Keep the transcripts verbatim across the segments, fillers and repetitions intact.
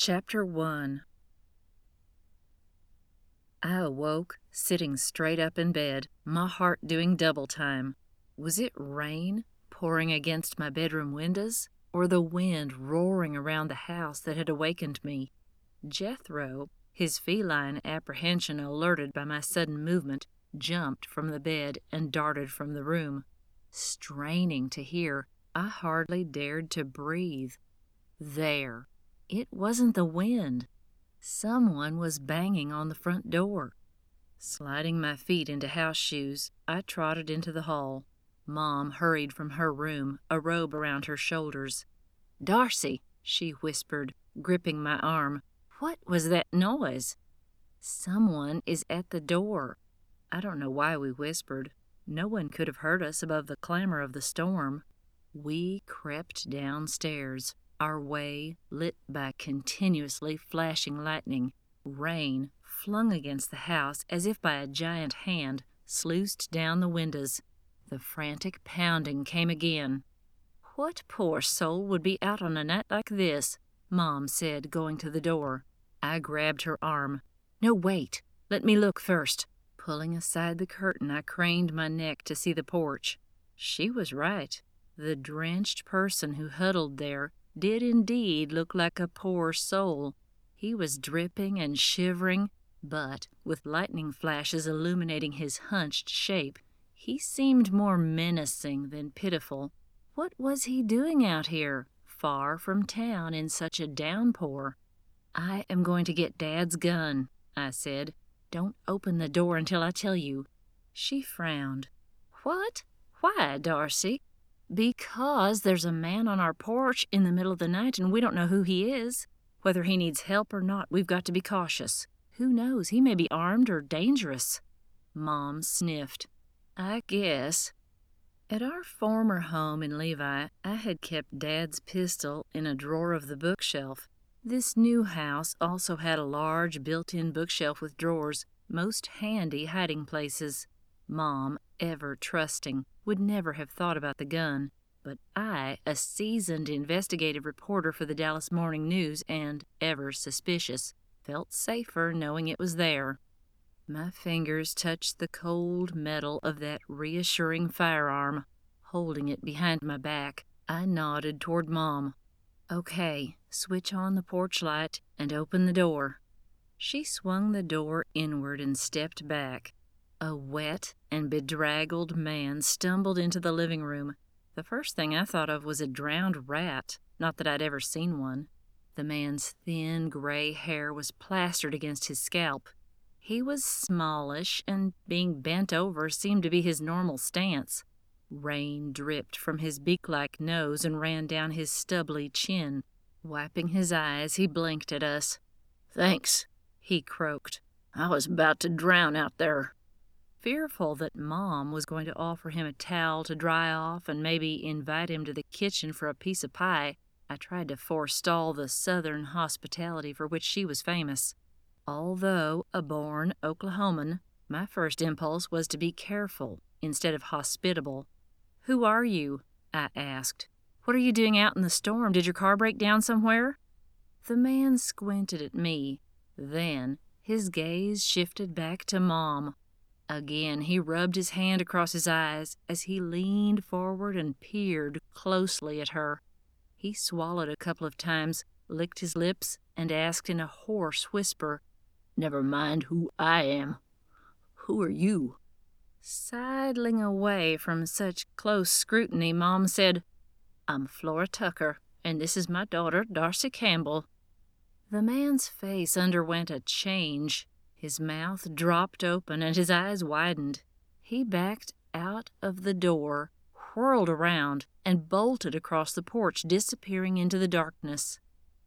Chapter one. I awoke, sitting straight up in bed, my heart doing double time. Was it rain pouring against my bedroom windows, or the wind roaring around the house that had awakened me? Jethro, his feline apprehension alerted by my sudden movement, jumped from the bed and darted from the room. Straining to hear, I hardly dared to breathe. There. It wasn't the wind. Someone was banging on the front door. Sliding my feet into house shoes, I trotted into the hall. Mom hurried from her room, a robe around her shoulders. "Darcy," she whispered, gripping my arm. "What was that noise?" "Someone is at the door." I don't know why we whispered. No one could have heard us above the clamor of the storm. We crept downstairs, our way lit by continuously flashing lightning. Rain, flung against the house as if by a giant hand, sluiced down the windows. The frantic pounding came again. "What poor soul would be out on a night like this?" Mom said, going to the door. I grabbed her arm. "No, wait. Let me look first." Pulling aside the curtain, I craned my neck to see the porch. She was right. The drenched person who huddled there did indeed look like a poor soul. He was dripping and shivering, but, with lightning flashes illuminating his hunched shape, he seemed more menacing than pitiful. What was he doing out here, far from town in such a downpour? "I am going to get Dad's gun," I said. "Don't open the door until I tell you." She frowned. "What? Why, Darcy?" "Because there's a man on our porch in the middle of the night and we don't know who he is. Whether he needs help or not, we've got to be cautious. Who knows, he may be armed or dangerous." Mom sniffed. "I guess." At our former home in Levi, I had kept Dad's pistol in a drawer of the bookshelf. This new house also had a large built-in bookshelf with drawers, most handy hiding places. Mom, ever trusting, would never have thought about the gun, but I, a seasoned investigative reporter for the Dallas Morning News and ever suspicious, felt safer knowing it was there. My fingers touched the cold metal of that reassuring firearm. Holding it behind my back, I nodded toward Mom. "Okay, switch on the porch light and open the door." She swung the door inward and stepped back. A wet and bedraggled man stumbled into the living room. The first thing I thought of was a drowned rat, not that I'd ever seen one. The man's thin gray hair was plastered against his scalp. He was smallish, and being bent over seemed to be his normal stance. Rain dripped from his beak-like nose and ran down his stubbly chin. Wiping his eyes, he blinked at us. "Thanks," he croaked. "I was about to drown out there." Fearful that Mom was going to offer him a towel to dry off and maybe invite him to the kitchen for a piece of pie, I tried to forestall the Southern hospitality for which she was famous. Although a born Oklahoman, my first impulse was to be careful instead of hospitable. "Who are you?" I asked. "What are you doing out in the storm? Did your car break down somewhere?" The man squinted at me. Then his gaze shifted back to Mom. Again he rubbed his hand across his eyes as he leaned forward and peered closely at her. He swallowed a couple of times, licked his lips, and asked in a hoarse whisper, "Never mind who I am. Who are you?" Sidling away from such close scrutiny, Mom said, "I'm Flora Tucker, and this is my daughter, Darcy Campbell." The man's face underwent a change. His mouth dropped open and his eyes widened. He backed out of the door, whirled around, and bolted across the porch, disappearing into the darkness.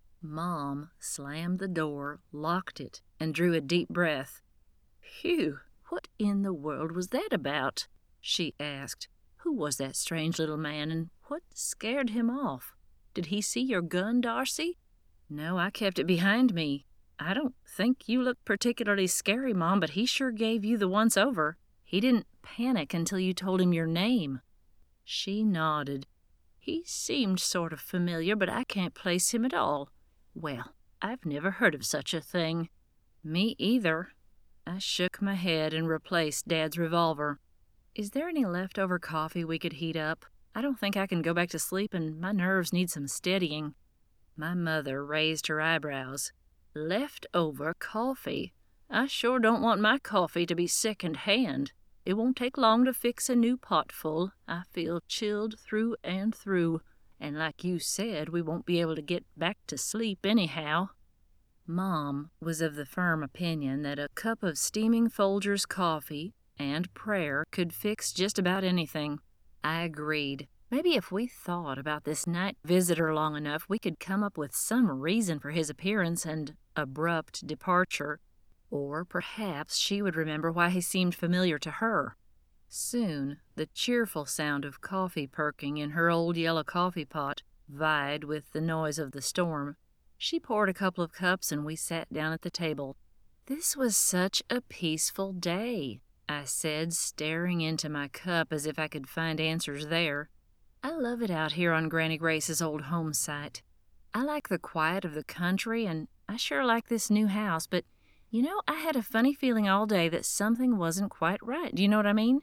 Mom slammed the door, locked it, and drew a deep breath. "Phew, what in the world was that about?" she asked. "Who was that strange little man, and what scared him off? Did he see your gun, Darcy?" "No, I kept it behind me. I don't think you look particularly scary, Mom, but he sure gave you the once-over. He didn't panic until you told him your name." She nodded. "He seemed sort of familiar, but I can't place him at all. Well, I've never heard of such a thing." "Me either." I shook my head and replaced Dad's revolver. "Is there any leftover coffee we could heat up? I don't think I can go back to sleep, and my nerves need some steadying." My mother raised her eyebrows. "Leftover coffee? I sure don't want my coffee to be second-hand. It won't take long to fix a new potful. I feel chilled through and through, and like you said, we won't be able to get back to sleep anyhow." Mom was of the firm opinion that a cup of steaming Folgers coffee and prayer could fix just about anything. I agreed. Maybe if we thought about this night visitor long enough, we could come up with some reason for his appearance and abrupt departure. Or perhaps she would remember why he seemed familiar to her. Soon, the cheerful sound of coffee perking in her old yellow coffee pot vied with the noise of the storm. She poured a couple of cups and we sat down at the table. "This was such a peaceful day," I said, staring into my cup as if I could find answers there. "I love it out here on Granny Grace's old home site. I like the quiet of the country, and I sure like this new house, but, you know, I had a funny feeling all day that something wasn't quite right. Do you know what I mean?"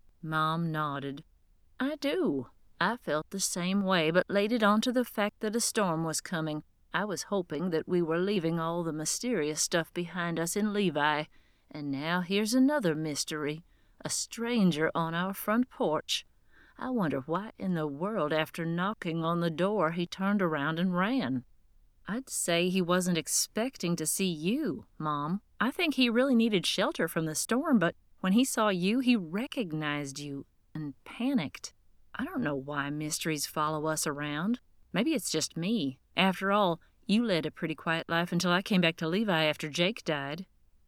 Mom nodded. "I do. I felt the same way, but laid it on to the fact that a storm was coming. I was hoping that we were leaving all the mysterious stuff behind us in Levi, and now here's another mystery, a stranger on our front porch. I wonder why in the world, after knocking on the door, he turned around and ran." "I'd say he wasn't expecting to see you, Mom. I think he really needed shelter from the storm, but when he saw you, he recognized you and panicked. I don't know why mysteries follow us around. Maybe it's just me. After all, you led a pretty quiet life until I came back to Levi after Jake died."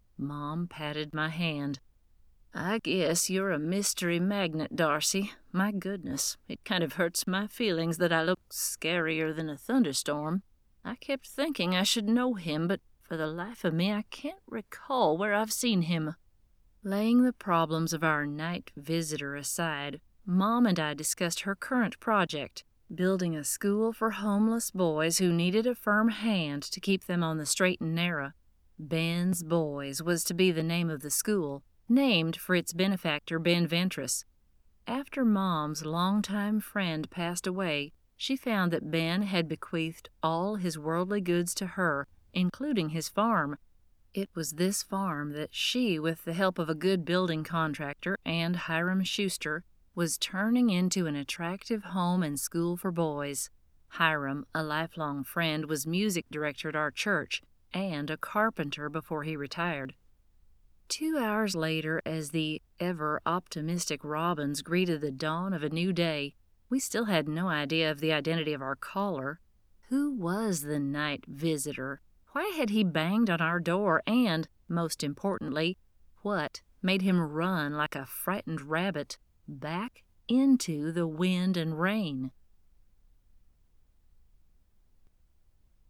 Mom patted my hand. "I guess you're a mystery magnet, Darcy. My goodness, it kind of hurts my feelings that I look scarier than a thunderstorm. I kept thinking I should know him, but for the life of me I can't recall where I've seen him." Laying the problems of our night visitor aside, Mom and I discussed her current project, building a school for homeless boys who needed a firm hand to keep them on the straight and narrow. Ben's Boys was to be the name of the school, named for its benefactor, Ben Ventris. After Mom's longtime friend passed away, she found that Ben had bequeathed all his worldly goods to her, including his farm. It was this farm that she, with the help of a good building contractor and Hiram Schuster, was turning into an attractive home and school for boys. Hiram, a lifelong friend, was music director at our church and a carpenter before he retired. Two hours later, as the ever-optimistic robins greeted the dawn of a new day, we still had no idea of the identity of our caller. Who was the night visitor? Why had he banged on our door? And, most importantly, what made him run like a frightened rabbit back into the wind and rain?